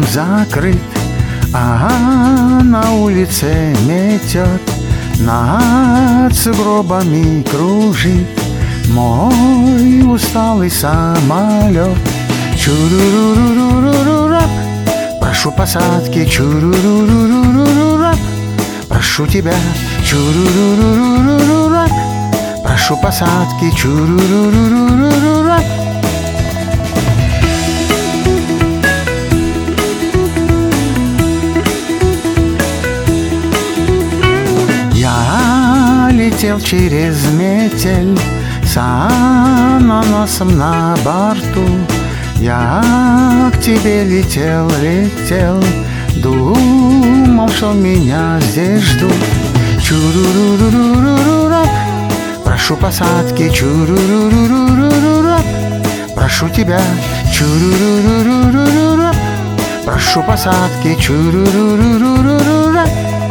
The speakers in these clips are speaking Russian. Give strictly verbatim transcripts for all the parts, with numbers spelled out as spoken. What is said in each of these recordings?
дом закрыт, а на улице метет, над сугробами кружит мой усталый самолет. Чурурурурурурурап, прошу посадки, чурурурурурурап, прошу тебя, чурурурурурурап, прошу посадки, чурурурурурурап. Я летел через метель с ананасом на борту. Я к тебе летел, летел, думал, что меня здесь ждут. Чурурурурурурап, прошу посадки, чурурурурурурап, прошу тебя, чурурурурурурап, прошу посадки, чурурурурурурап.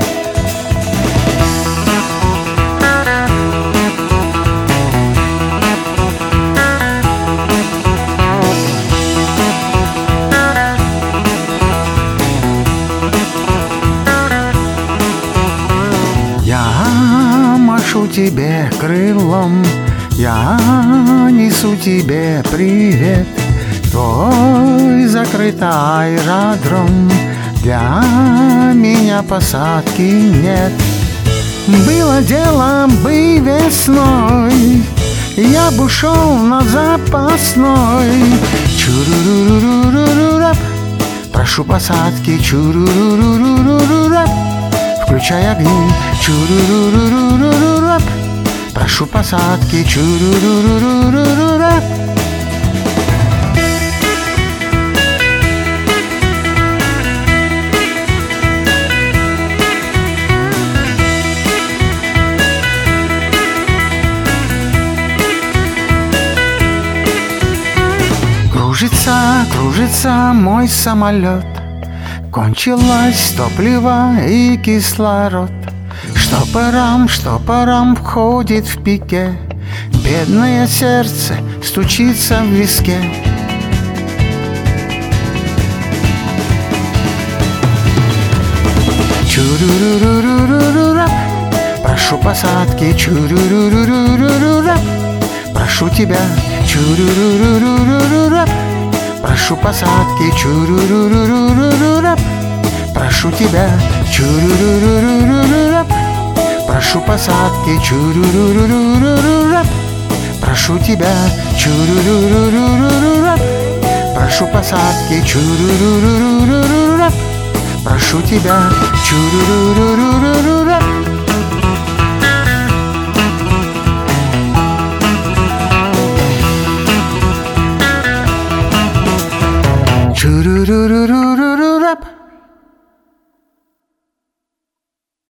Я машу тебе крылом, я несу тебе привет. Твой закрытый аэродром, для меня посадки нет. Было дело бы весной, я бы ушел на запасной. Чурурурурурурап, прошу посадки, чурурурурурурап, включай огни, чурурурурурурап, прошу посадки, чурурурурурурап. Кружится, кружится мой самолет, кончилось топливо и кислород. Штопором, штопором входит в пике, бедное сердце стучится в виске. Чурурурурурурап, прошу посадки, чурурурурурурап, прошу тебя, чурурурурурурап, прошу посадки, чурурурурурурап, прошу тебя, чурурурурурурап, прошу посадки, чурурурурурурап, прошу тебя, чурурурурурурап, прошу посадки, чурурурурурурап, прошу тебя, чурурурурурурап.